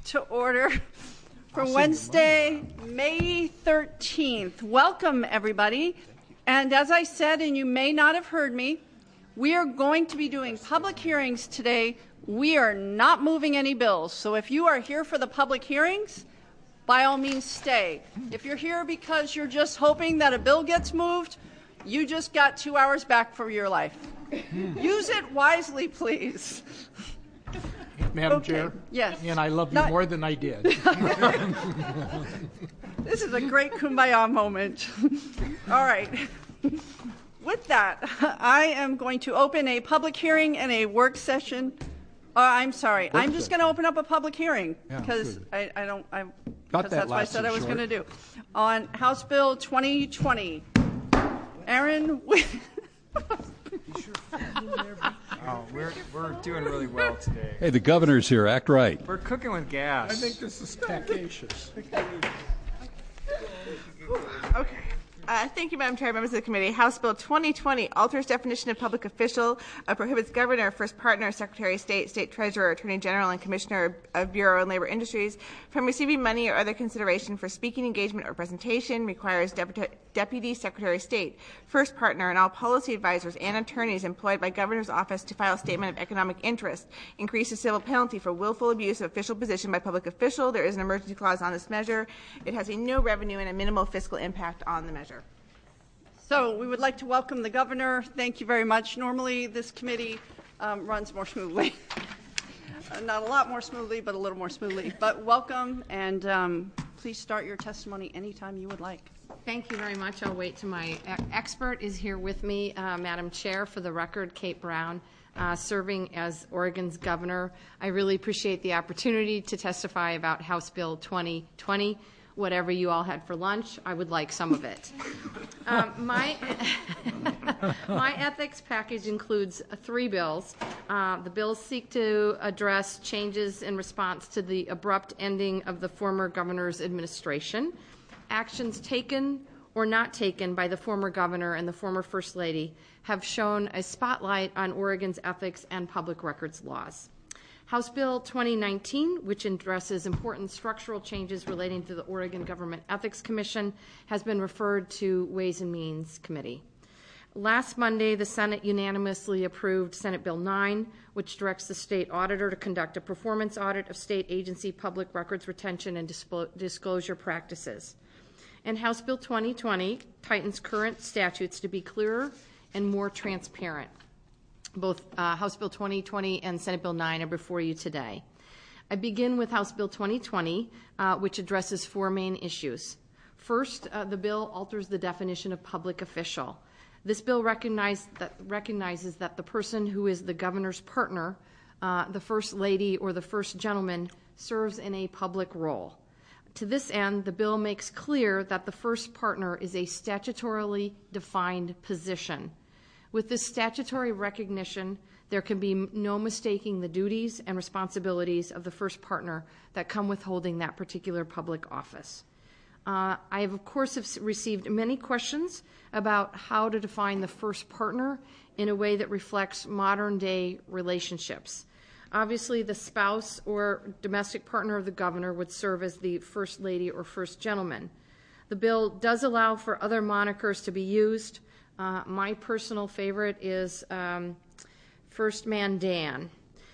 to order for Wednesday, May 13th. Welcome, everybody. And as I said, and you may not have heard me, we are going to be doing public hearings today. We are not moving any bills. So if you are here for the public hearings, by all means stay. If you're here because you're just hoping that a bill gets moved, you just got 2 hours back for your life. Use it wisely, please. Madam Chair? Yes. And I love you more than I did. This is a great kumbaya moment. All right. With that, I am going to open a public hearing and a work session. I'm sorry. I'm just going to open up a public hearing because that's what I said I was going to do. On House Bill 2020. Aaron, we're doing really well today. Hey, the governor's here. Act right. We're cooking with gas. I think this is staycacious. Okay. Thank you, Madam Chair, members of the committee. House Bill 2020 alters definition of public official, prohibits governor, first partner, secretary of state, state treasurer, attorney general, and commissioner of Bureau and Labor Industries from receiving money or other consideration for speaking engagement or presentation, requires deputy secretary of state, first partner, and all policy advisors and attorneys employed by governor's office to file a statement of economic interest, increases civil penalty for willful abuse of official position by public official. There is an emergency clause on this measure. It has a no revenue and a minimal fiscal impact on the measure. So we would like to welcome the governor. Thank you very much. Normally this committee runs more smoothly. Not a lot more smoothly, but a little more smoothly. But welcome, and please start your testimony anytime you would like. Thank you very much. I'll wait till my expert is here with me. Madam Chair, for the record, Kate Brown, serving as Oregon's governor. I really appreciate the opportunity to testify about House Bill 2020. Whatever you all had for lunch, I would like some of it. My ethics package includes 3 bills. The bills seek to address changes in response to the abrupt ending of the former governor's administration, actions taken or not taken by the former governor and the former first lady have shown a spotlight on Oregon's ethics and public records laws. House Bill 2019, which addresses important structural changes relating to the Oregon Government Ethics Commission, has been referred to Ways and Means Committee. Last Monday, the Senate unanimously approved Senate Bill 9, which directs the state auditor to conduct a performance audit of state agency public records retention and disclosure practices. And House Bill 2020 tightens current statutes to be clearer and more transparent. Both House Bill 2020 and Senate Bill 9 are before you today. I begin with House Bill 2020, which addresses 4 main issues. First, the bill alters the definition of public official. This bill recognizes that the person who is the governor's partner, the first lady or the first gentleman, serves in a public role. To this end, the bill makes clear that the first partner is a statutorily defined position. With this statutory recognition, there can be no mistaking the duties and responsibilities of the first partner that come with holding that particular public office. I have, of course, received many questions about how to define the first partner in a way that reflects modern-day relationships. Obviously, the spouse or domestic partner of the governor would serve as the first lady or first gentleman. The bill does allow for other monikers to be used. My personal favorite is First Man Dan.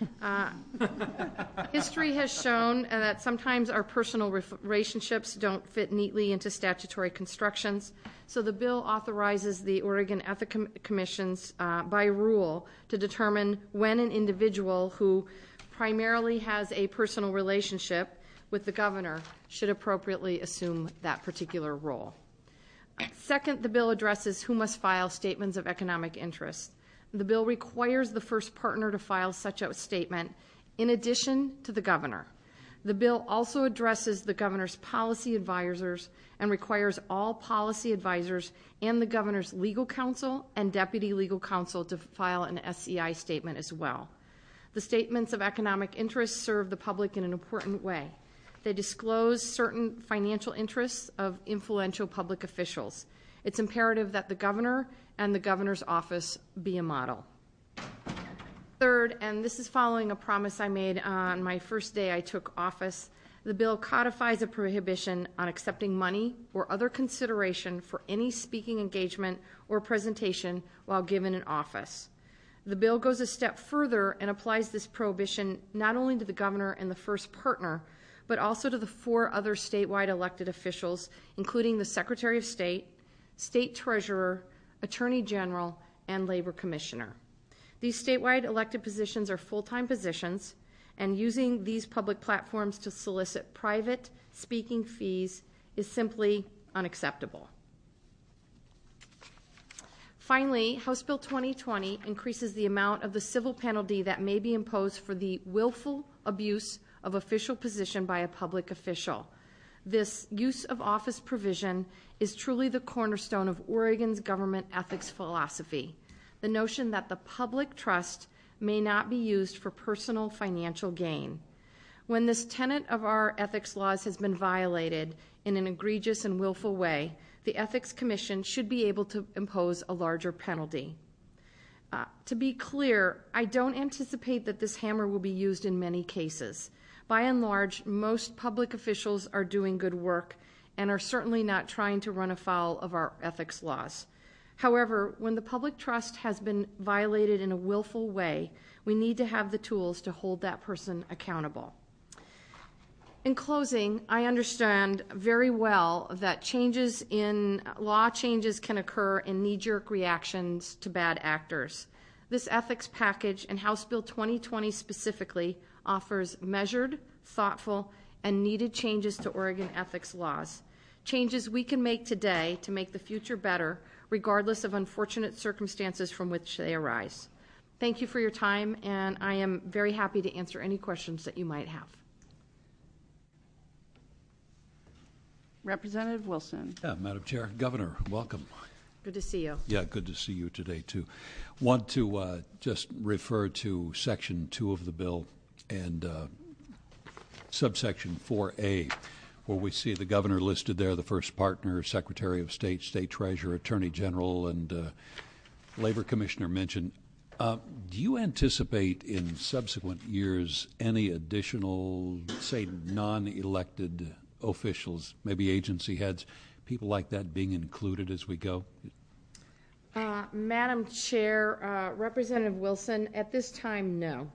History has shown that sometimes our personal relationships don't fit neatly into statutory constructions, so the bill authorizes the Oregon Ethics Commissions by rule to determine when an individual who primarily has a personal relationship with the governor should appropriately assume that particular role. Second, the bill addresses who must file statements of economic interest. The bill requires the first partner to file such a statement in addition to the governor. The bill also addresses the governor's policy advisors and requires all policy advisors and the governor's legal counsel and deputy legal counsel to file an SEI statement as well. The statements of economic interest serve the public in an important way. They disclose certain financial interests of influential public officials. It's imperative that the governor and the governor's office be a model. Third, and this is following a promise I made on my first day I took office, The bill codifies a prohibition on accepting money or other consideration for any speaking engagement or presentation while given in office. The bill goes a step further and applies this prohibition not only to the governor and the first partner, but also to the 4 other statewide elected officials, including the Secretary of State, State Treasurer, Attorney General, and Labor Commissioner. These statewide elected positions are full-time positions, and using these public platforms to solicit private speaking fees is simply unacceptable. Finally, House Bill 2020 increases the amount of the civil penalty that may be imposed for the willful abuse of official position by a public official. This use of office provision is truly the cornerstone of Oregon's government ethics philosophy, the notion that the public trust may not be used for personal financial gain. When this tenet of our ethics laws has been violated in an egregious and willful way, the Ethics Commission should be able to impose a larger penalty. To be clear, I don't anticipate that this hammer will be used in many cases. By and large, most public officials are doing good work and are certainly not trying to run afoul of our ethics laws. However, when the public trust has been violated in a willful way, we need to have the tools to hold that person accountable. In closing, I understand very well that law changes can occur in knee-jerk reactions to bad actors. This ethics package, and House Bill 2020 specifically, offers measured, thoughtful, and needed changes to Oregon ethics laws. Changes we can make today to make the future better, regardless of unfortunate circumstances from which they arise. Thank you for your time, and I am very happy to answer any questions that you might have. Representative Wilson. Yeah, Madam Chair, Governor, welcome. Good to see you. Yeah, good to see you today, too. Want to just refer to Section 2 of the bill and subsection 4A, where we see the governor listed there, the first partner, Secretary of State, State Treasurer, Attorney General, and Labor Commissioner mentioned. Do you anticipate in subsequent years any additional, say, non-elected officials, maybe agency heads, people like that being included as we go? Madam Chair, Representative Wilson, at this time, no.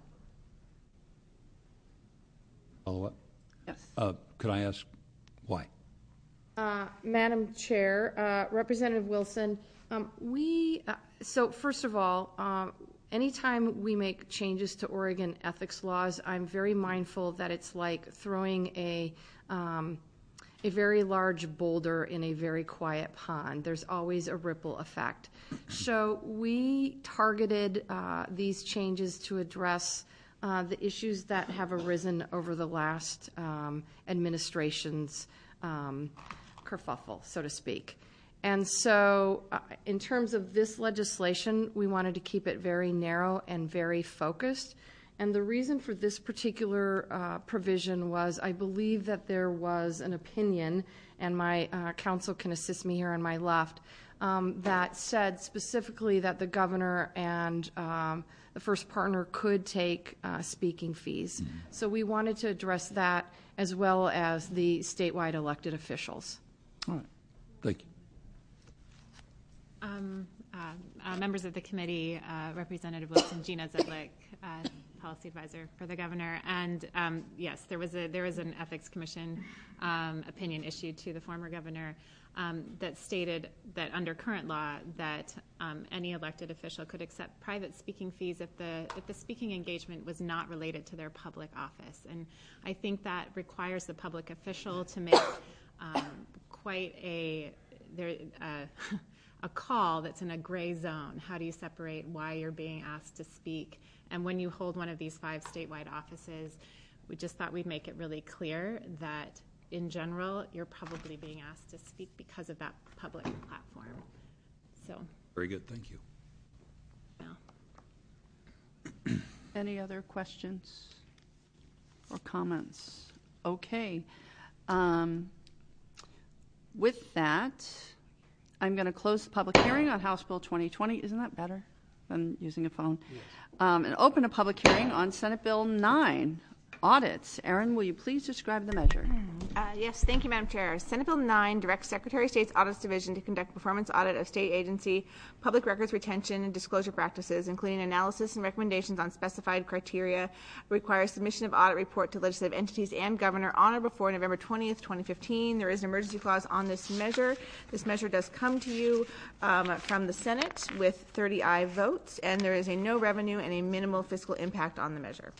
Follow up? Yes. Could I ask why? Madam Chair, Representative Wilson, so first of all, anytime we make changes to Oregon ethics laws, I'm very mindful that it's like throwing a very large boulder in a very quiet pond. There's always a ripple effect. So we targeted these changes to address the issues that have arisen over the last administration's kerfuffle, so to speak. And so in terms of this legislation, we wanted to keep it very narrow and very focused. And the reason for this particular provision was I believe that there was an opinion, and my counsel can assist me here on my left, that said specifically that the governor and the first partner could take speaking fees. Mm-hmm. So we wanted to address that as well as the statewide elected officials. All right. Thank you. Members of the committee, Representative Wilson, Gina Zedlick, policy advisor for the governor, and yes, there was an ethics commission opinion issued to the former governor that stated that under current law that any elected official could accept private speaking fees if the speaking engagement was not related to their public office, and I think that requires the public official to make quite a call that's in a gray zone. How do you separate why you're being asked to speak? And when you hold one of these 5 statewide offices, we just thought we'd make it really clear that in general, you're probably being asked to speak because of that public platform. So. Very good, thank you. Yeah. Any other questions or comments? Okay. With that, I'm going to close the public hearing on House Bill 2020. Isn't that better than using a phone? Yes. And open a public hearing on Senate Bill 9, audits. Erin, will you please describe the measure? Yes, thank you, Madam Chair. Senate Bill 9 directs Secretary of State's Audits Division to conduct a performance audit of state agency public records retention and disclosure practices, including analysis and recommendations on specified criteria, requires submission of audit report to legislative entities and governor on or before November 20th, 2015. There is an emergency clause on this measure. This measure does come to you from the Senate with 30 aye votes, and there is a no revenue and a minimal fiscal impact on the measure.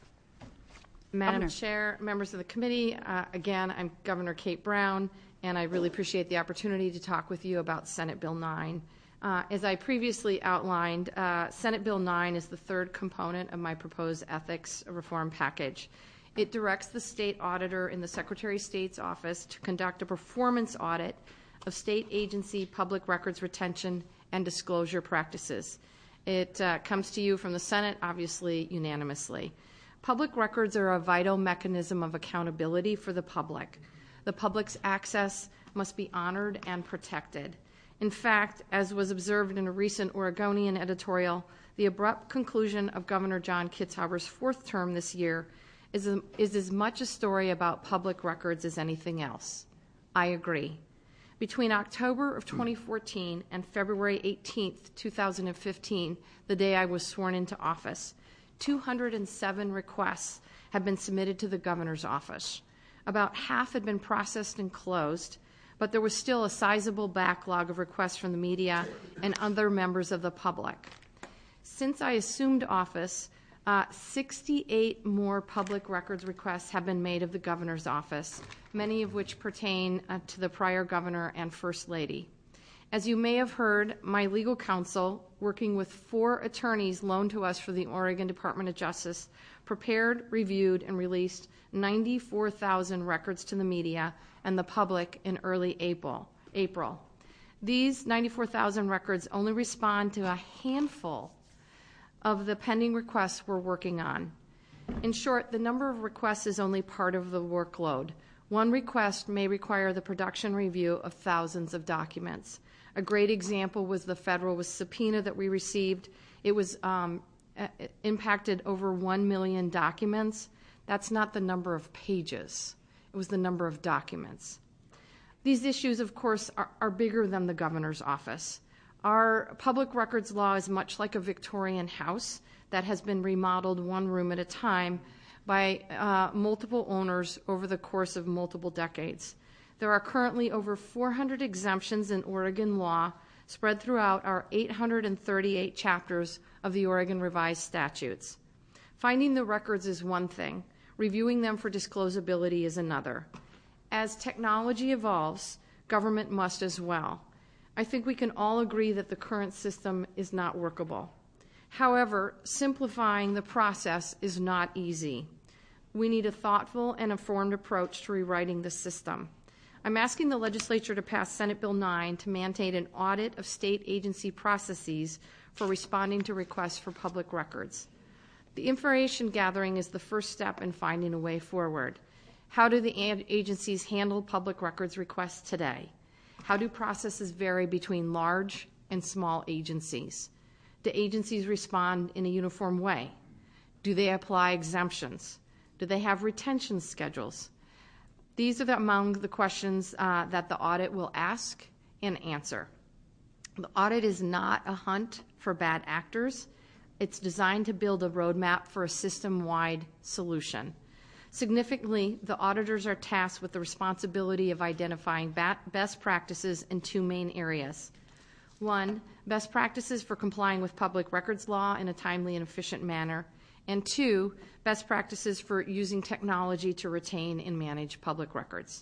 Madam Chair, members of the committee, again, I'm Governor Kate Brown, and I really appreciate the opportunity to talk with you about Senate Bill 9. As I previously outlined, Senate Bill 9 is the third component of my proposed ethics reform package. It directs the state auditor in the Secretary of State's office to conduct a performance audit of state agency public records retention and disclosure practices. It comes to you from the Senate, obviously unanimously. Public records are a vital mechanism of accountability for the public. The public's access must be honored and protected. In fact, as was observed in a recent Oregonian editorial, the abrupt conclusion of Governor John Kitzhaber's fourth term this year is as much a story about public records as anything else. I agree. Between October of 2014 and February 18th, 2015, the day I was sworn into office, 207 requests have been submitted to the governor's office. About half had been processed and closed, but there was still a sizable backlog of requests from the media and other members of the public. Since I assumed office, 68 more public records requests have been made of the governor's office, many of which pertain to the prior governor and First Lady. As you may have heard, my legal counsel, working with 4 attorneys loaned to us for the Oregon Department of Justice, prepared, reviewed, and released 94,000 records to the media and the public in early April. These 94,000 records only respond to a handful of the pending requests we're working on. In short, the number of requests is only part of the workload. One request may require the production review of thousands of documents. A great example was the federal subpoena that we received. It was impacted over 1 million documents. That's not the number of pages. It was the number of documents. These issues, of course, are bigger than the governor's office. Our public records law is much like a Victorian house that has been remodeled one room at a time by multiple owners over the course of multiple decades. There are currently over 400 exemptions in Oregon law spread throughout our 838 chapters of the Oregon Revised Statutes. Finding the records is one thing. Reviewing them for disclosability is another. As technology evolves, government must as well. I think we can all agree that the current system is not workable. However, simplifying the process is not easy. We need a thoughtful and informed approach to rewriting the system. I'm asking the legislature to pass Senate Bill 9 to mandate an audit of state agency processes for responding to requests for public records. The information gathering is the first step in finding a way forward. How do the agencies handle public records requests today? How do processes vary between large and small agencies? Do agencies respond in a uniform way? Do they apply exemptions? Do they have retention schedules? These are among the questions that the audit will ask and answer. The audit is not a hunt for bad actors. It's designed to build a roadmap for a system-wide solution. Significantly, the auditors are tasked with the responsibility of identifying best practices in 2 main areas. 1, best practices for complying with public records law in a timely and efficient manner. And 2, best practices for using technology to retain and manage public records.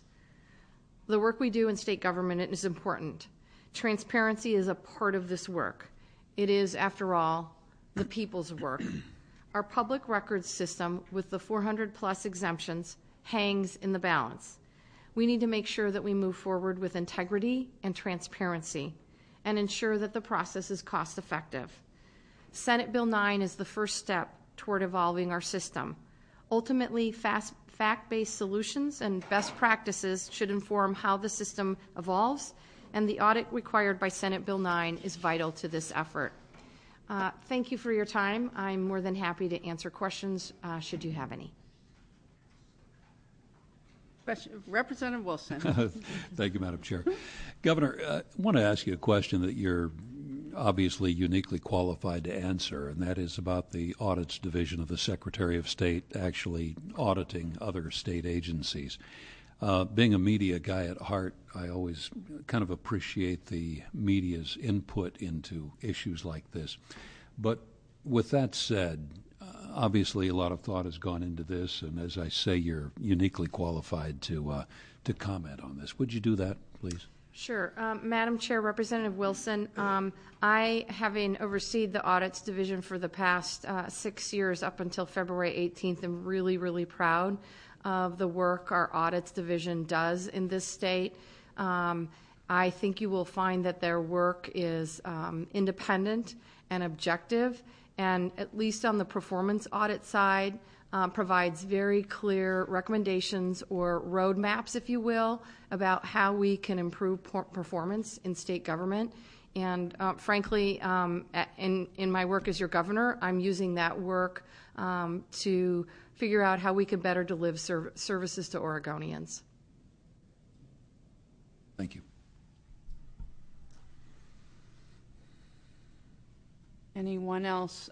The work we do in state government is important. Transparency is a part of this work. It is, after all, the people's work. Our public records system, with the 400+ exemptions, hangs in the balance. We need to make sure that we move forward with integrity and transparency and ensure that the process is cost effective. Senate Bill 9 is the first step toward evolving our system. Ultimately, fact-based solutions and best practices should inform how the system evolves, and the audit required by Senate Bill 9 is vital to this effort. Thank you for your time. I'm more than happy to answer questions should you have any. Representative Wilson. Thank you, Madam Chair. Governor, I want to ask you a question that you're obviously uniquely qualified to answer, and that is about the Audits Division of the Secretary of State actually auditing other state agencies. Being a media guy at heart, I always kind of appreciate the media's input into issues like this. But with that said, obviously a lot of thought has gone into this, and as I say, you're uniquely qualified to comment on this. Would you do that, please? Sure. Madam Chair, Representative Wilson, I, having overseen the Audits Division for the past 6 years up until February 18th, am really, really proud of the work our Audits Division does in this state. I think you will find that their work is independent and objective, and at least on the performance audit side, provides very clear recommendations or roadmaps, if you will, about how we can improve performance in state government. And frankly, in my work as your governor, I'm using that work to figure out how we can better deliver services to Oregonians. Thank you. Anyone else?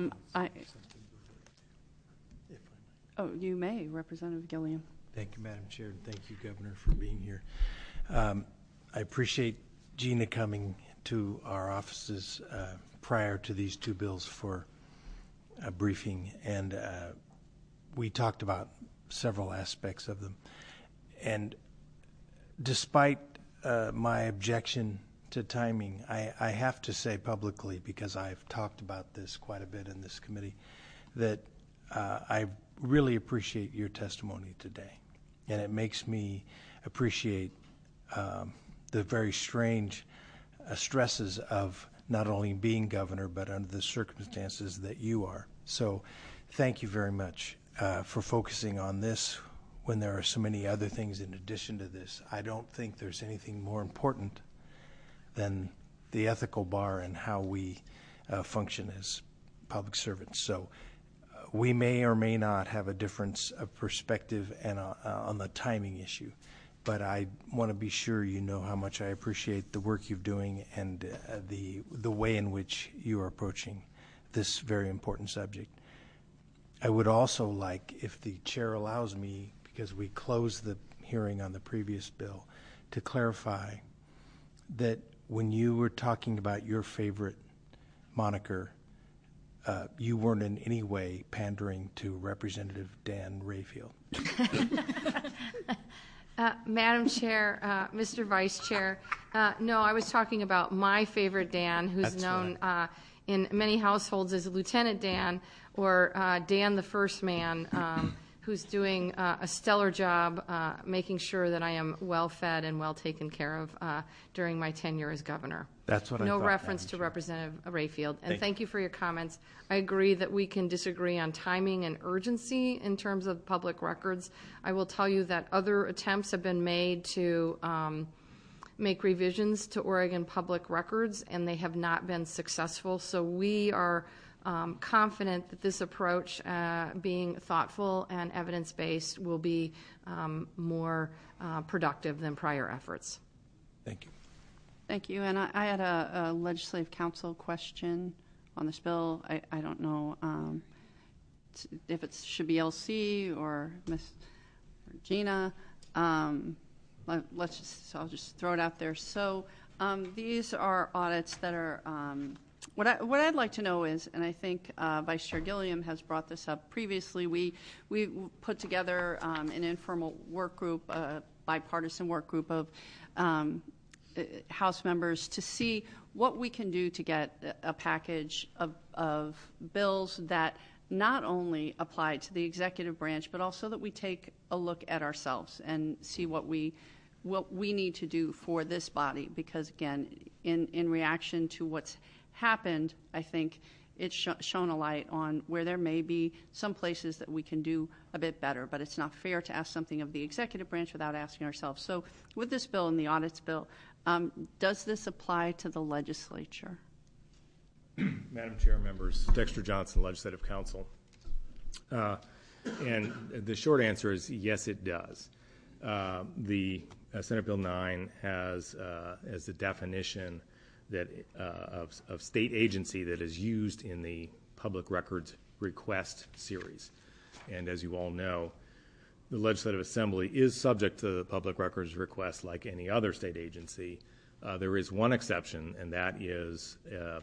Oh, you may, Representative Gilliam. Thank you, Madam Chair, and thank you, Governor, for being here. I appreciate Gina coming to our offices prior to these two bills for a briefing, and we talked about several aspects of them. And despite my objection to timing, I have to say publicly, because I've talked about this quite a bit in this committee, that I really appreciate your testimony today. And it makes me appreciate the very strange stresses of not only being governor, but under the circumstances that you are. So thank you very much for focusing on this when there are so many other things in addition to this. I don't think there's anything more important than the ethical bar and how we function as public servants. So we may or may not have a difference of perspective and on the timing issue, but I want to be sure you know how much I appreciate the work you're doing and the way in which you are approaching this very important subject. I would also like, if the chair allows me, because we closed the hearing on the previous bill, to clarify that when you were talking about your favorite moniker, you weren't in any way pandering to Representative Dan Rayfield. Madam Chair, Mr. Vice Chair, no, I was talking about my favorite Dan, who's That's known right. In many households as Lieutenant Dan, or Dan the First Man, who's doing a stellar job making sure that I am well fed and well taken care of during my tenure as governor. That's what I No thought, reference Madam to Chair. Representative Rayfield. And Thank thank you for your comments. I agree that we can disagree on timing and urgency in terms of public records. I will tell you that other attempts have been made to make revisions to Oregon public records, and they have not been successful. So we are confident that this approach, being thoughtful and evidence-based, will be more productive than prior efforts. Thank you. Thank you. And I had a legislative council question on this bill. I don't know if it should be LC or Ms. Gina. I'll just throw it out there. So these are audits that are, what I'd like to know is, and I think Vice Chair Gilliam has brought this up previously, we put together an informal work group, a bipartisan work group of House members to see what we can do to get a package of bills that not only apply to the executive branch, but also that we take a look at ourselves and see what we need to do for this body. Because again, in reaction to what's happened, I think it's shown a light on where there may be some places that we can do a bit better, but it's not fair to ask something of the executive branch without asking ourselves. So with this bill and the audits bill, does this apply to the legislature? Madam Chair, members, Dexter Johnson, Legislative Counsel. And the short answer is yes, it does. The Senate Bill 9 has as the definition that of state agency that is used in the public records request series. And as you all know, the Legislative Assembly is subject to the public records request like any other state agency. There is one exception, and that is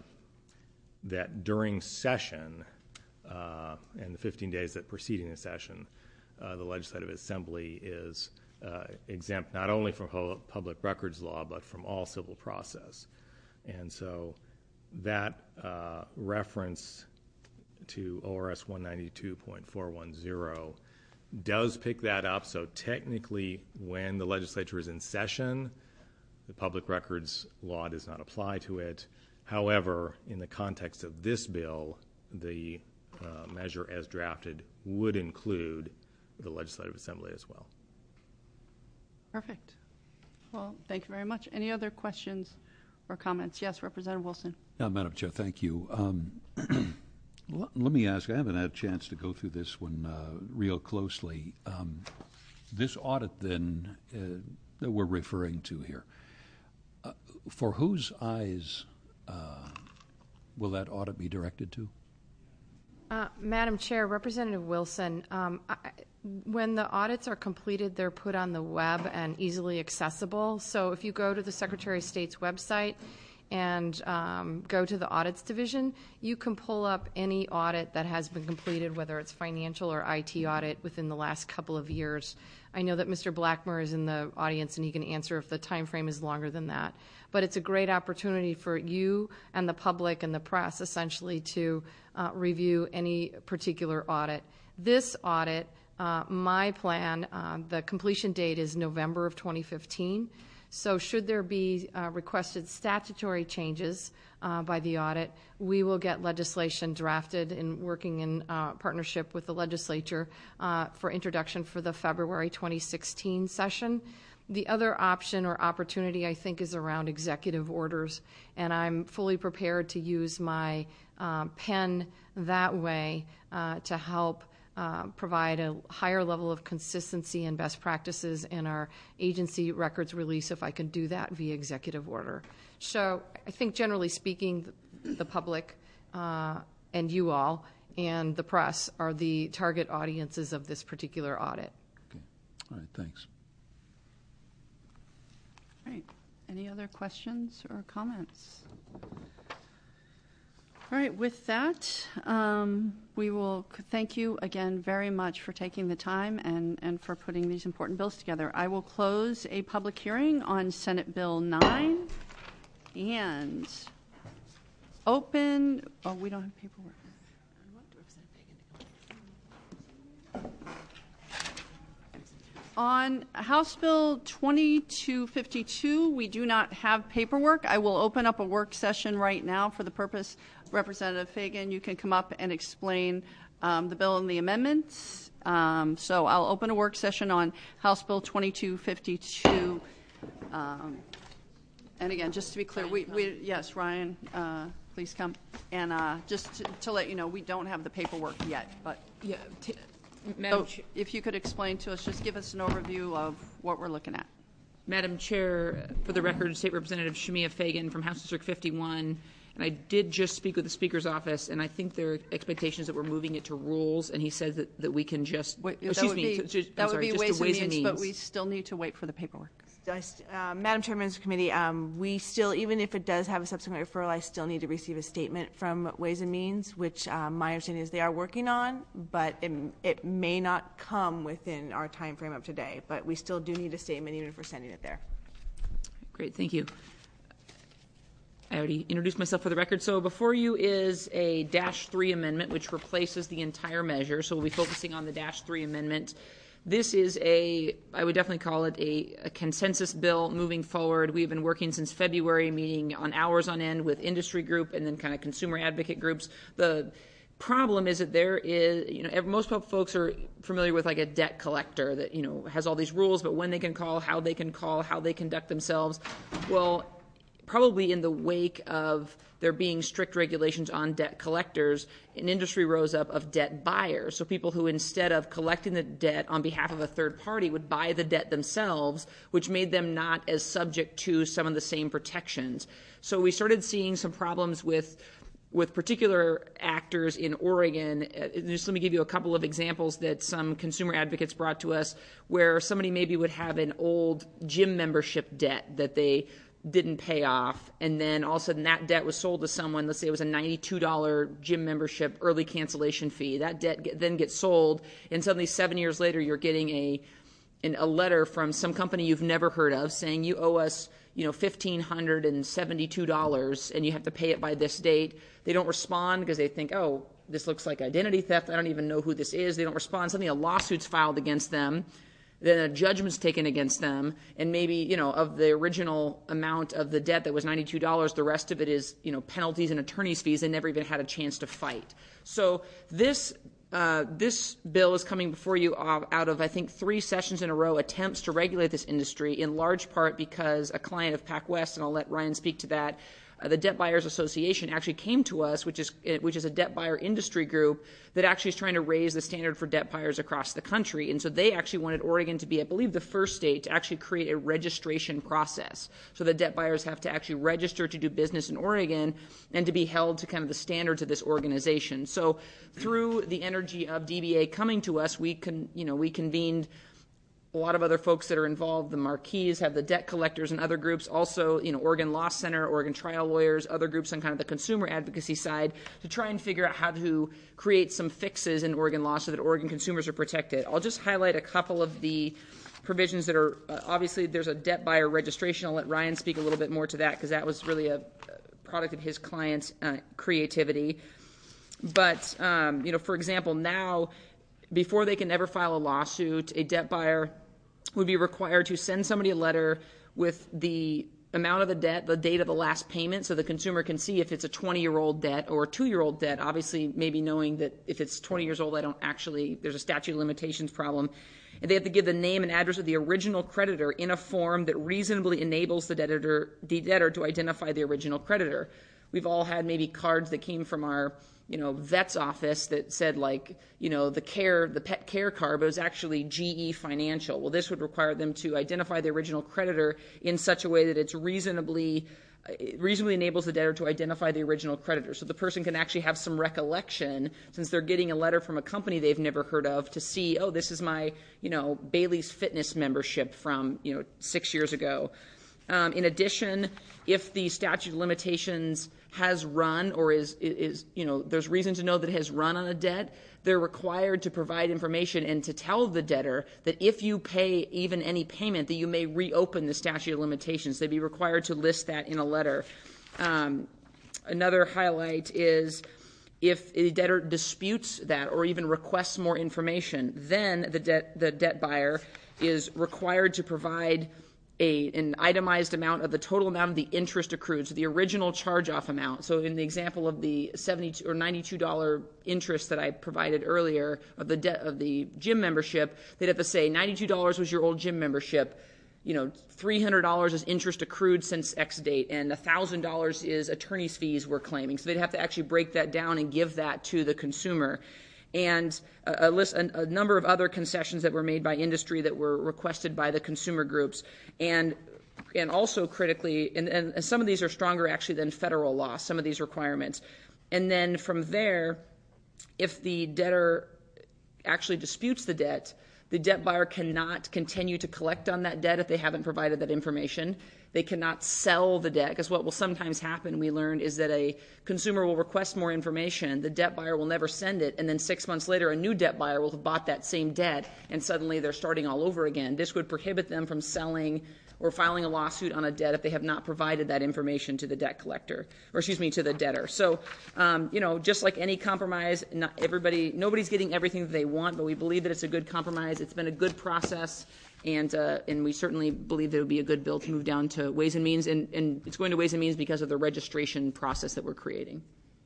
that during session and the 15 days that preceding the session, the Legislative Assembly is exempt not only from public records law, but from all civil process. And so that reference to ORS 192.410 does pick that up. So technically, when the legislature is in session, the public records law does not apply to it. However, in the context of this bill, the measure as drafted would include the Legislative Assembly as well. Perfect. Well, thank you very much. Any other questions or comments? Yes, Representative Wilson. Madam Chair, thank you. Let me ask, I haven't had a chance to go through this one real closely. This audit then that we're referring to here, for whose eyes will that audit be directed to? Madam Chair, Representative Wilson, when the audits are completed, they're put on the web and easily accessible. So if you go to the Secretary of State's website and go to the Audits Division, you can pull up any audit that has been completed, whether it's financial or IT audit within the last couple of years. I know that Mr. Blackmer is in the audience and he can answer if the time frame is longer than that. But it's a great opportunity for you and the public and the press essentially to review any particular audit. This audit, my plan, the completion date is November of 2015. So should there be requested statutory changes by the audit, we will get legislation drafted and working in partnership with the legislature for introduction for the February 2016 session. The other option or opportunity, I think, is around executive orders, and I'm fully prepared to use my pen that way to help provide a higher level of consistency and best practices in our agency records release if I can do that via executive order. So I think generally speaking, the public and you all and the press are the target audiences of this particular audit. Okay. All right, thanks. All right. Any other questions or comments? All right, with that, we will thank you again very much for taking the time and for putting these important bills together. I will close a public hearing on Senate Bill 9 and open, oh, we don't have paperwork. On House Bill 2252, we do not have paperwork. I will open up a work session right now for the purpose. Representative Fagan, you can come up and explain the bill and the amendments. So I'll open a work session on House Bill 2252. And again, just to be clear, yes, Ryan, please come. And just to let you know, we don't have the paperwork yet, but yeah. So if you could explain to us, just give us an overview of what we're looking at. Madam Chair, for the record, State Representative Shemia Fagan from House District 51. And I did just speak with the Speaker's office, and I think their expectations that we're moving it to rules, and he said that we can just, that would be Ways and Means, but we still need to wait for the paperwork. Madam Chair, Members of the Committee, we still, even if it does have a subsequent referral, I still need to receive a statement from Ways and Means, which my understanding is they are working on, but it may not come within our time frame of today. But we still do need a statement, even if we're sending it there. Great, thank you. I already introduced myself for the record. So before you is a -3 amendment, which replaces the entire measure. So we'll be focusing on the -3 amendment. This is I would definitely call it a consensus bill moving forward. We've been working since February, meeting on hours on end with industry group and then kind of consumer advocate groups. The problem is that there is, most folks are familiar with like a debt collector that, has all these rules, but when they can call, how they conduct themselves. Well, probably in the wake of there being strict regulations on debt collectors, an industry rose up of debt buyers. So people who, instead of collecting the debt on behalf of a third party, would buy the debt themselves, which made them not as subject to some of the same protections. So we started seeing some problems with particular actors in Oregon. Just let me give you a couple of examples that some consumer advocates brought to us, where somebody maybe would have an old gym membership debt that they didn't pay off, and then all of a sudden that debt was sold to someone. Let's say it was a $92 gym membership early cancellation fee. That debt then gets sold, and suddenly 7 years later you're getting a letter from some company you've never heard of saying you owe us $1,572 and you have to pay it by this date. They don't respond because they think, oh, this looks like identity theft. I don't even know who this is. They don't respond. Suddenly a lawsuit's filed against them. Then a judgment's taken against them, and maybe, of the original amount of the debt that was $92, the rest of it is, penalties and attorney's fees. They never even had a chance to fight. So this bill is coming before you out of, I think, 3 sessions in a row, attempts to regulate this industry, in large part because a client of PacWest, and I'll let Ryan speak to that, the Debt Buyers Association actually came to us, which is a debt buyer industry group that actually is trying to raise the standard for debt buyers across the country. And so they actually wanted Oregon to be, I believe, the first state to actually create a registration process. So the debt buyers have to actually register to do business in Oregon and to be held to kind of the standards of this organization. So through the energy of DBA coming to us, we convened a lot of other folks that are involved. The Marquis have the debt collectors and other groups, also, Oregon Law Center, Oregon Trial Lawyers, other groups on kind of the consumer advocacy side, to try and figure out how to create some fixes in Oregon law so that Oregon consumers are protected. I'll just highlight a couple of the provisions that are, obviously there's a debt buyer registration. I'll let Ryan speak a little bit more to that because that was really a product of his client's creativity. But, for example, now, before they can ever file a lawsuit, a debt buyer would be required to send somebody a letter with the amount of the debt, the date of the last payment, so the consumer can see if it's a 20-year-old debt or a 2-year-old debt, obviously maybe knowing that if it's 20 years old, there's a statute of limitations problem. And they have to give the name and address of the original creditor in a form that reasonably enables the debtor to identify the original creditor. We've all had maybe cards that came from our vet's office that said the pet care card, but it was actually GE Financial. Well, this would require them to identify the original creditor in such a way that it's reasonably enables the debtor to identify the original creditor. So the person can actually have some recollection, since they're getting a letter from a company they've never heard of, to see, oh, this is my, Bailey's Fitness membership from, 6 years ago. In addition, if the statute of limitations has run or is there's reason to know that it has run on a debt, they're required to provide information and to tell the debtor that if you pay even any payment, that you may reopen the statute of limitations. They'd be required to list that in a letter. Another highlight is if a debtor disputes that or even requests more information, then the debt buyer is required to provide an itemized amount of the total amount of the interest accrued, so the original charge-off amount. So in the example of the $72 or $92 interest that I provided earlier of the gym membership, they'd have to say $92 was your old gym membership, $300 is interest accrued since X date, and $1,000 is attorney's fees we're claiming. So they'd have to actually break that down and give that to the consumer. And a number of other concessions that were made by industry that were requested by the consumer groups. And also critically, and some of these are stronger actually than federal law, some of these requirements. And then from there, if the debtor actually disputes the debt buyer cannot continue to collect on that debt if they haven't provided that information. They cannot sell the debt, because what will sometimes happen, we learned, is that a consumer will request more information, the debt buyer will never send it, and then 6 months later a new debt buyer will have bought that same debt, and suddenly they're starting all over again. This would prohibit them from selling or filing a lawsuit on a debt if they have not provided that information to the debt collector, to the debtor. So, just like any compromise, nobody's getting everything that they want, but we believe that it's a good compromise. It's been a good process, and we certainly believe that it would be a good bill to move down to Ways and Means, and it's going to Ways and Means because of the registration process that we're creating.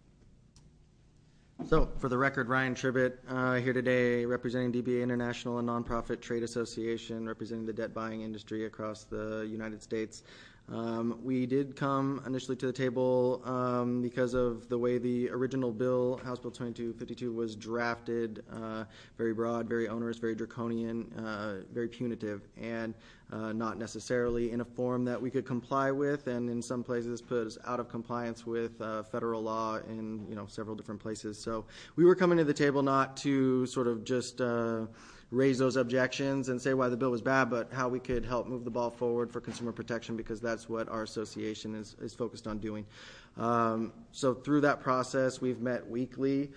So, for the record, Ryan Tribbett here today representing DBA International, a nonprofit trade association representing the debt buying industry across the United States. We did come initially to the table because of the way the original bill, House Bill 2252, was drafted, very broad, very onerous, very draconian, very punitive, and not necessarily in a form that we could comply with, and in some places put us out of compliance with federal law in several different places. So we were coming to the table not to sort of just raise those objections and say why the bill was bad, but how we could help move the ball forward for consumer protection, because that's what our association is focused on doing. So through that process, we've met weekly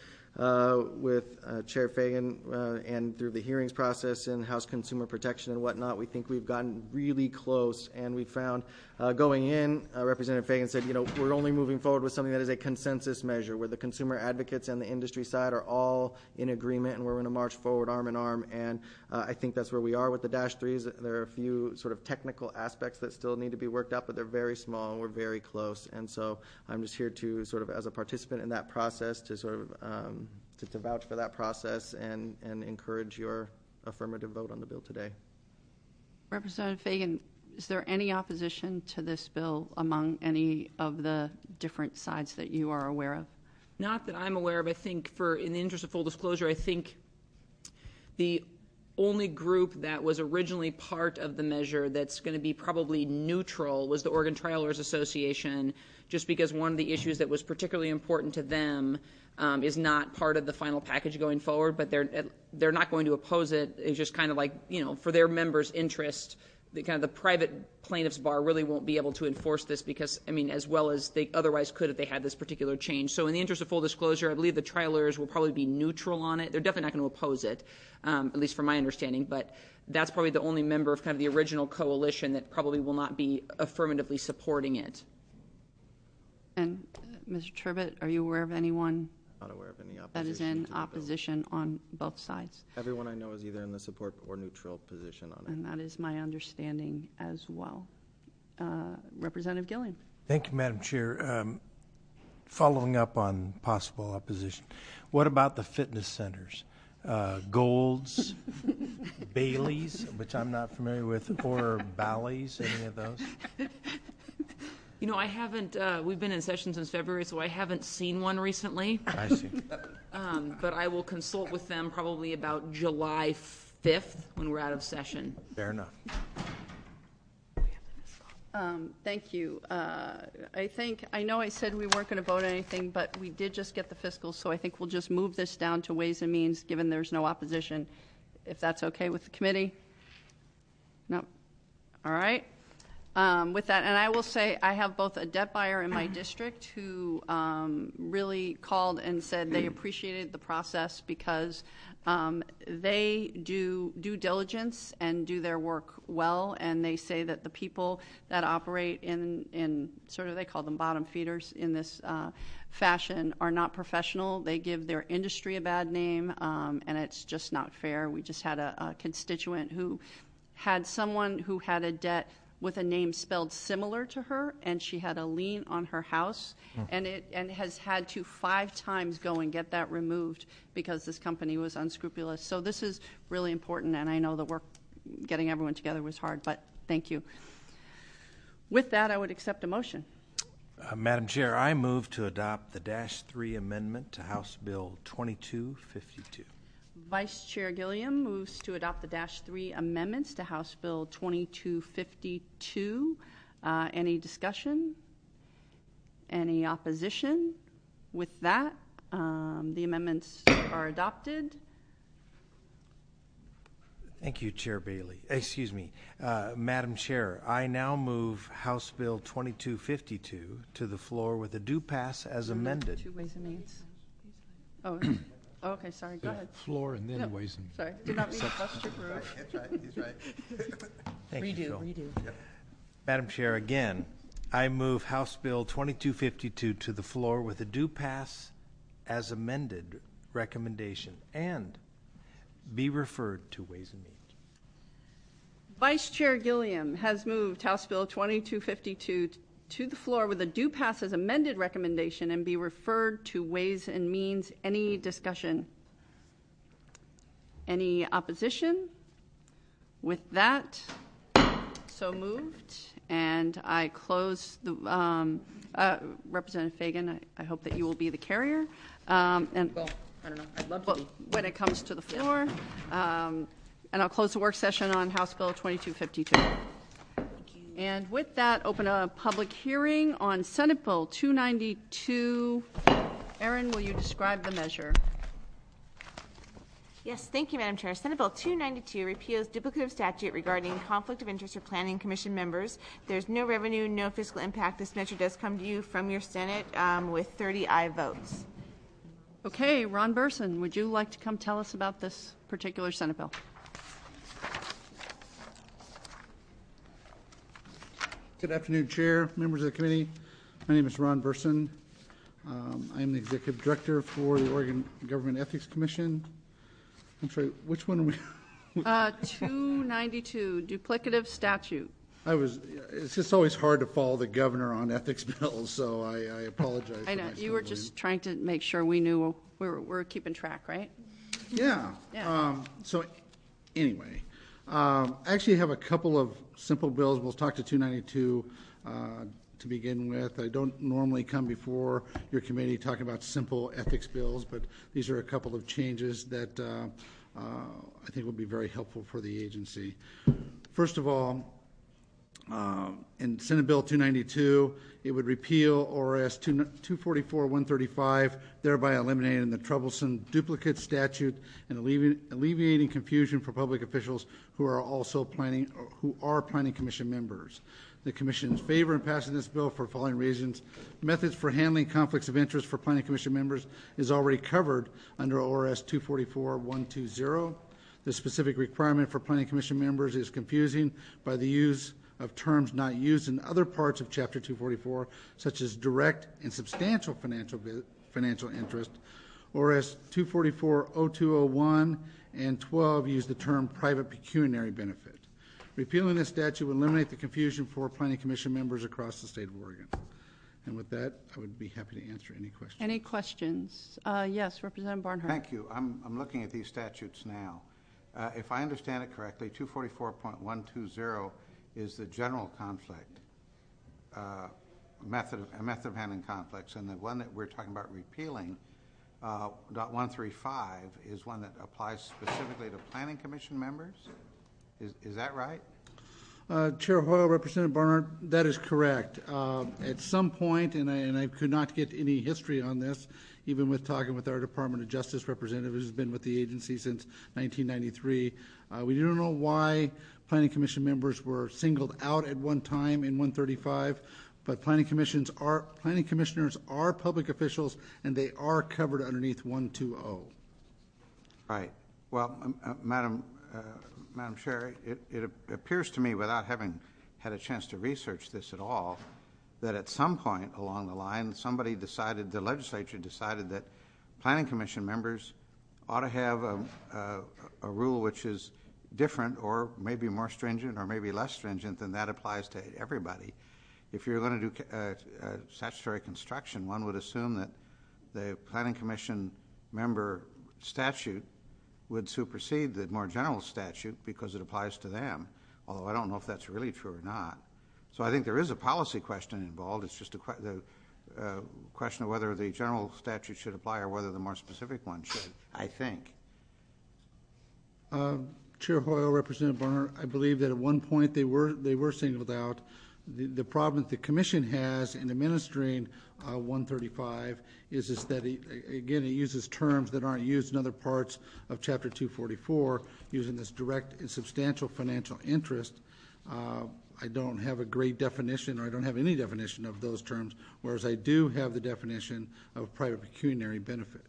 with Chair Fagan, and through the hearings process in House Consumer Protection and whatnot, we think we've gotten really close, and we found going in, Representative Fagan said, we're only moving forward with something that is a consensus measure, where the consumer advocates and the industry side are all in agreement, and we're going to march forward arm in arm, and I think that's where we are with the -3s. There are a few sort of technical aspects that still need to be worked out, but they're very small, and we're very close, and so I'm just here to sort of, as a participant in that process, to sort of to vouch for that process and encourage your affirmative vote on the bill today. Representative Fagan, is there any opposition to this bill among any of the different sides that you are aware of? Not that I'm aware of. I think, in the interest of full disclosure, I think the only group that was originally part of the measure that's going to be probably neutral was the Oregon Trialers Association, just because one of the issues that was particularly important to them is not part of the final package going forward, but they're not going to oppose it. It's just kind of like, for their members' interest, the private plaintiffs bar really won't be able to enforce this because, as well as they otherwise could if they had this particular change. So in the interest of full disclosure, I believe the trialers will probably be neutral on it. They're definitely not going to oppose it, at least from my understanding, but that's probably the only member of the original coalition that probably will not be affirmatively supporting it. And Mr. Tribbett, are you aware of anyone Not aware of any opposition that is in to the opposition on both sides? bill. Everyone I know is either in the support or neutral position on it. And that is my understanding as well. Representative Gilliam. Thank you, Madam Chair. Following up on possible opposition, what about the fitness centers? Gold's, Bailey's, which I'm not familiar with, or Bally's, any of those? I haven't, we've been in session since February, so I haven't seen one recently. I see. But I will consult with them probably about July 5th when we're out of session. Fair enough. Thank you. I know I said we weren't going to vote on anything, but we did just get the fiscal, so I think we'll just move this down to Ways and Means, given there's no opposition, if that's okay with the committee. No? All right. With that, and I will say I have both a debt buyer in my district who really called and said they appreciated the process because they do due diligence and do their work well, and they say that the people that operate in sort of, they call them bottom feeders in this fashion, are not professional. They give their industry a bad name, and it's just not fair. We just had a constituent who had someone who had a debt with a name spelled similar to her, and she had a lien on her house, and has had to 5 times go and get that removed because this company was unscrupulous. So this is really important, and I know the work getting everyone together was hard, but thank you. With that, I would accept a motion. Madam Chair, I move to adopt the -3 amendment to House Bill 2252. Vice Chair Gilliam moves to adopt the -3 amendments to House Bill 2252. Any discussion? Any opposition? With that, the amendments are adopted. Thank you, Chair Bailey. Excuse me. Madam Chair, I now move House Bill 2252 to the floor with a due pass as amended. 2 Ways and Means. Oh. Okay, sorry, go ahead. Floor and then Ways and Means. Sorry, did not mean to bust your groove. That's right, he's right. Thank you, Phil. Redo. Yep. Madam Chair, again, I move House Bill 2252 to the floor with a due pass as amended recommendation and be referred to Ways and Means. Vice Chair Gilliam has moved House Bill 2252 to the floor with a due pass as amended recommendation and be referred to Ways and Means. Any discussion? Any opposition? With that, so moved. and I close the, Representative Fagan, I hope that you will be the carrier. And Well, I don't know. I'd love to be. when it comes to the floor. And I'll close the work session on House Bill 2252. And with that, open a public hearing on Senate Bill 292. Erin, will you describe the measure? Yes, thank you, Madam Chair. Senate Bill 292 repeals duplicative statute regarding conflict of interest for Planning Commission members. There's no revenue, no fiscal impact. This measure does come to you from your Senate with 30 aye votes. Okay, Ron Burson, would you like to come tell us about this particular Senate bill? Good afternoon, Chair, members of the committee. My name is Ron Burson. I am the Executive Director for the Oregon Government Ethics Commission. I'm sorry, which one are we? 292, duplicative statute. It's just always hard to follow the governor on ethics bills, so I apologize. I know, you were just trying to make sure we knew we're keeping track, right? Yeah. So anyway, I actually have a couple of simple bills. We'll talk to 292 to begin with. I don't normally come before your committee talking about simple ethics bills, but these are a couple of changes that I think will be very helpful for the agency. First of all, in Senate Bill 292, it would repeal ORS 244-135, thereby eliminating the troublesome duplicate statute and alleviating confusion for public officials who are planning commission members. The Commission's favor in passing this bill for the following reasons. Methods for handling conflicts of interest for Planning Commission members is already covered under ORS 244-120. The specific requirement for Planning Commission members is confusing by the use of terms not used in other parts of Chapter 244, such as direct and substantial financial interest. ORS 244-0201 and 12 use the term private pecuniary benefit. Repealing this statute would eliminate the confusion for Planning Commission members across the state of Oregon. And with that, I would be happy to answer any questions. Any questions? Yes, Representative Barnhart. Thank you. I'm looking at these statutes now. If I understand it correctly, 244.120 is the general conflict, method of handling conflicts, and the one that we're talking about repealing, .135, is one that applies specifically to Planning Commission members. Is that right? Chair Hoyle, Representative Barnhart, that is correct. At some point, and I could not get any history on this, even with talking with our Department of Justice representative who's been with the agency since 1993, we don't know why Planning Commission members were singled out at one time in 135, but Planning Commissioners are public officials, and they are covered underneath 120. Right. Well, Madam Chair, it appears to me, without having had a chance to research this at all, that at some point along the line, the legislature decided that Planning Commission members ought to have a rule which is different or maybe more stringent or maybe less stringent than that applies to everybody. If you're going to do statutory construction, one would assume that the Planning Commission member statute would supersede the more general statute because it applies to them, although I don't know if that's really true or not. So I think there is a policy question involved. It's just the question of whether the general statute should apply or whether the more specific one should, I think. Chair Hoyle, Representative Barnhart, I believe that at one point they were singled out. The problem that the Commission has in administering 135 is that, it uses terms that aren't used in other parts of Chapter 244, using this direct and substantial financial interest. I don't have a great definition, or I don't have any definition of those terms, whereas I do have the definition of private pecuniary benefit.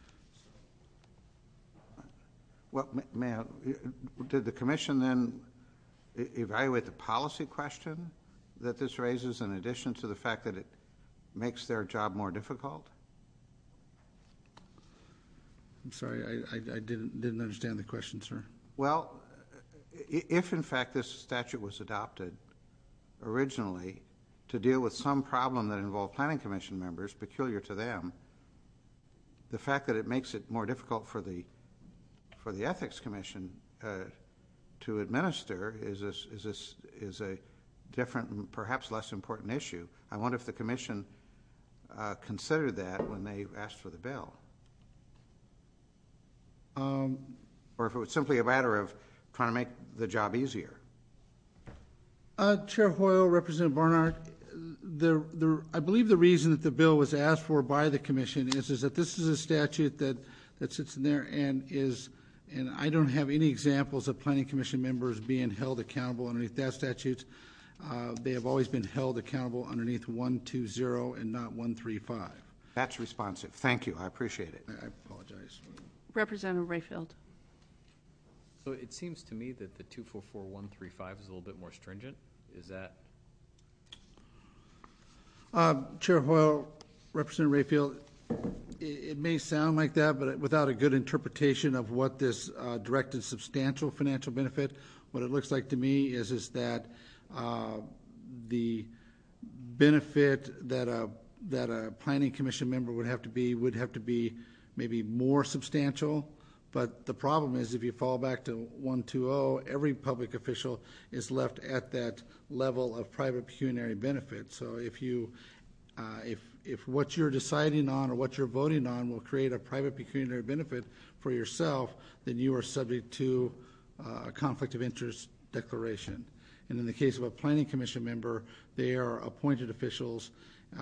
Well, did the Commission then evaluate the policy question that this raises in addition to the fact that it makes their job more difficult? I'm sorry, I didn't understand the question, sir. Well, if in fact this statute was adopted originally to deal with some problem that involved Planning Commission members peculiar to them, the fact that it makes it more difficult for the Ethics Commission to administer is a different and perhaps less important issue. I wonder if the commission considered that when they asked for the bill. Or if it was simply a matter of trying to make the job easier. Chair Hoyle, Representative Barnhart, I believe the reason that the bill was asked for by the commission is that this is a statute that sits in there and I don't have any examples of planning commission members being held accountable underneath that statute. They have always been held accountable underneath 120 and not 135. That's responsive. Thank you. I appreciate it. I apologize. Representative Rayfield. So it seems to me that the 244135 is a little bit more stringent. Is that? Chair Hoyle, Representative Rayfield, it may sound like that, but without a good interpretation of what this direct and substantial financial benefit, what it looks like to me is that the benefit that a planning commission member would have to be maybe more substantial. But the problem is, if you fall back to 120, every public official is left at that level of private pecuniary benefit. So if what you're deciding on or what you're voting on will create a private pecuniary benefit for yourself, then you are subject to a conflict of interest declaration. And in the case of a planning commission member, they are appointed officials.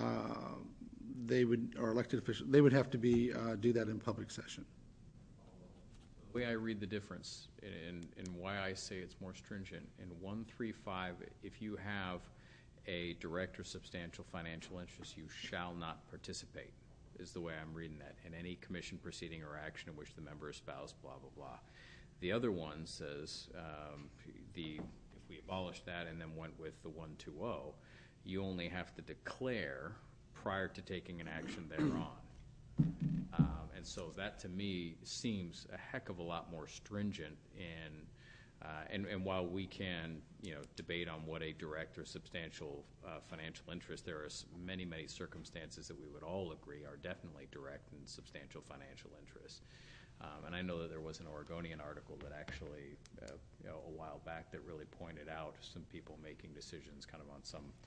Or elected officials. They would have to do that in public session. The way I read the difference and why I say it's more stringent, in 135, if you have a direct or substantial financial interest, you shall not participate, is the way I'm reading that, in any commission proceeding or action in which the member espoused, blah, blah, blah. The other one says if we abolished that and then went with the 120, you only have to declare prior to taking an action thereon. And so that, to me, seems a heck of a lot more stringent. And while we can, debate on what a direct or substantial financial interest, there are many, many circumstances that we would all agree are definitely direct and substantial financial interests. And I know that there was an Oregonian article that actually, a while back, that really pointed out some people making decisions kind of on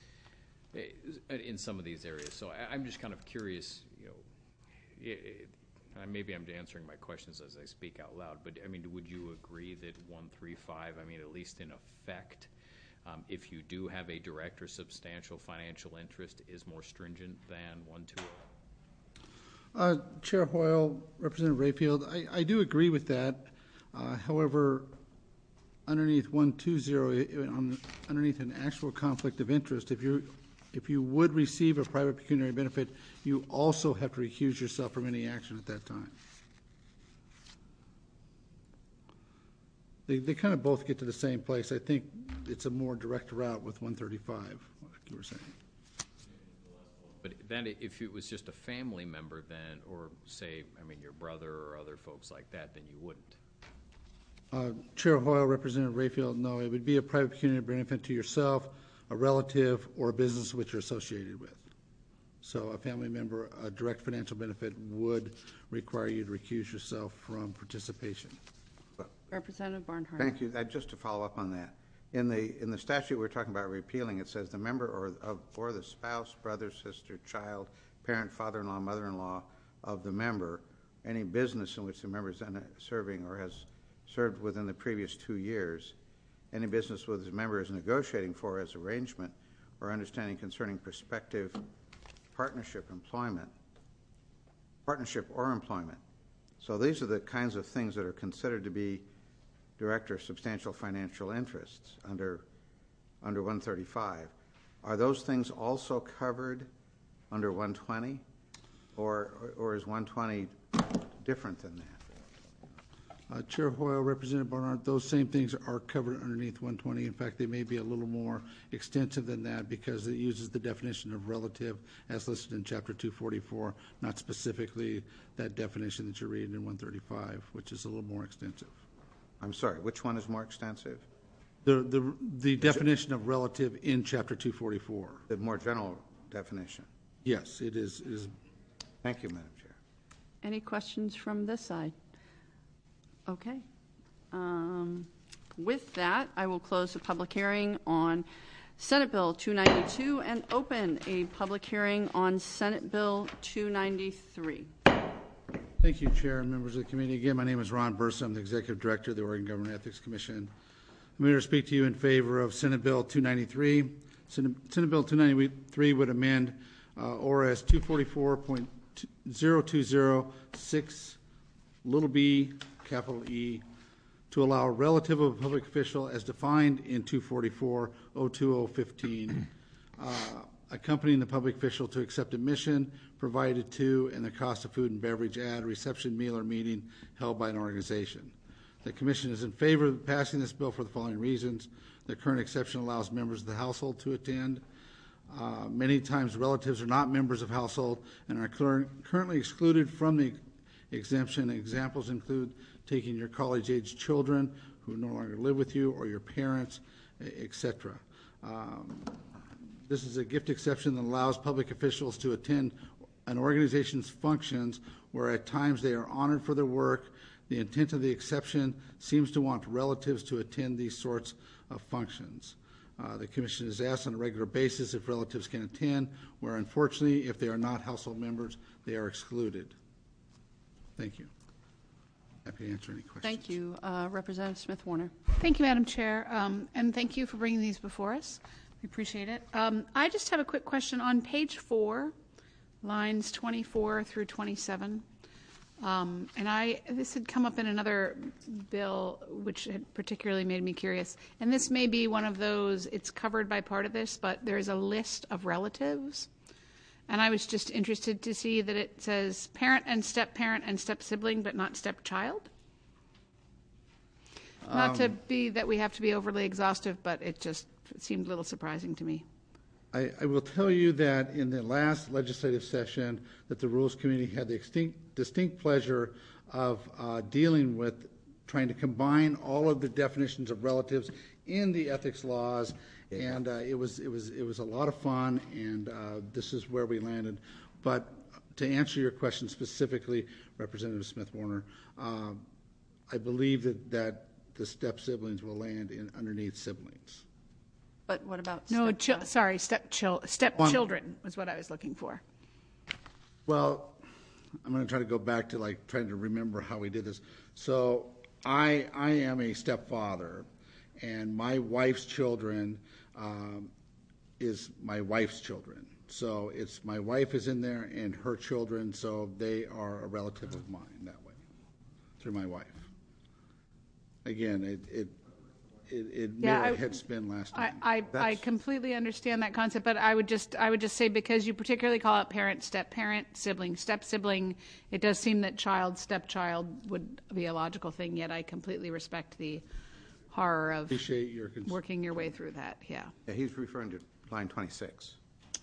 in some of these areas. So I'm just kind of curious, maybe I'm answering my questions as I speak out loud, but I mean, would you agree that 135, at least in effect, if you do have a direct or substantial financial interest, is more stringent than 120? Chair Hoyle, Representative Rayfield, I do agree with that. However, underneath 120, underneath an actual conflict of interest, if you would receive a private pecuniary benefit, you also have to recuse yourself from any action at that time. They kind of both get to the same place. I think it's a more direct route with 135, like you were saying. But then if it was just a family member then, or say, your brother or other folks like that, then you wouldn't. Chair Hoyle, Representative Rayfield, no, it would be a private pecuniary benefit to yourself, a relative, or a business which you're associated with. So a family member, a direct financial benefit would require you to recuse yourself from participation. Representative Barnhart. Thank you. Just to follow up on that, in the statute we're talking about repealing, it says the member or the spouse, brother, sister, child, parent, father-in-law, mother-in-law of the member, any business in which the member is serving or has served within the previous 2 years, any business with the member is negotiating for as arrangement or understanding concerning prospective partnership or employment. So these are the kinds of things that are considered to be direct or substantial financial interests under 135. Are those things also covered under 120, or is 120 different than that? Chair Hoyle, Representative Barnhart, those same things are covered underneath 120. In fact, they may be a little more extensive than that because it uses the definition of relative as listed in Chapter 244, not specifically that definition that you're reading in 135, which is a little more extensive. I'm sorry, which one is more extensive? The definition of relative in Chapter 244. The more general definition? Yes, it is. Thank you, Madam Chair. Any questions from this side? Okay. With that, I will close the public hearing on Senate Bill 292 and open a public hearing on Senate Bill 293. Thank you, Chair and members of the committee. Again, my name is Ron Bursa. I'm the Executive Director of the Oregon Government Ethics Commission. I'm here to speak to you in favor of Senate Bill 293. Senate Bill 293 would amend ORS 244.0206 little b, capital E, to allow a relative of a public official as defined in 244.02015 accompanying the public official to accept admission provided to and the cost of food and beverage at a reception, meal, or meeting held by an organization. The Commission is in favor of passing this bill for the following reasons. The current exception allows members of the household to attend. Many times relatives are not members of household and are currently excluded from the exemption. Examples include taking your college-age children who no longer live with you or your parents, etc. This is a gift exception that allows public officials to attend an organization's functions where at times they are honored for their work. The intent of the exception seems to want relatives to attend these sorts of functions. The Commission is asked on a regular basis if relatives can attend, where unfortunately, if they are not household members, they are excluded. Thank you. Happy to answer any questions. Thank you. Representative Smith Warner. Thank you, Madam Chair, and thank you for bringing these before us. We appreciate it. I just have a quick question on page 4, lines 24 through 27. And this had come up in another bill, which had particularly made me curious. And this may be one of those, it's covered by part of this, but there's a list of relatives. And I was just interested to see that it says parent and step-sibling, but not stepchild. Not to be that we have to be overly exhaustive, but it just seemed a little surprising to me. I will tell you that in the last legislative session that the Rules Committee had the distinct pleasure of dealing with trying to combine all of the definitions of relatives in the ethics laws, and it was a lot of fun, and this is where we landed. But to answer your question specifically, Representative Smith Warner, I believe that the step siblings will land underneath siblings. But what about stepchildren was what I was looking for. Well, I'm going to try to go back to trying to remember how we did this. So I am a stepfather, and my wife's children is my wife's children. So it's my wife is in there and her children, so they are a relative of mine that way, through my wife. Again, it made a head spin last time. I completely understand that concept, but I would just say, because you particularly call out parent, step-parent, sibling, step-sibling, it does seem that child, stepchild would be a logical thing, yet I completely respect the horror of working your way through that. Yeah, he's referring to line 26.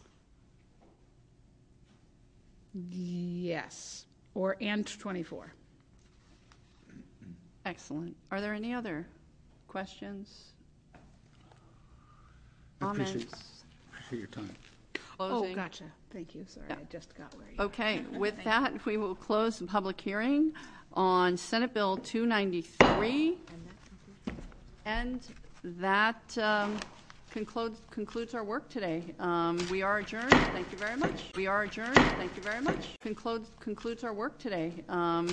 Yes, and 24. Excellent. Are there any other questions? Appreciate Comments? your time. Closing? Oh, gotcha. Thank you. Sorry, I just got where you Okay, with that, we will close the public hearing on Senate Bill 293. And that concludes our work today. We are adjourned. Thank you very much. Concludes our work today.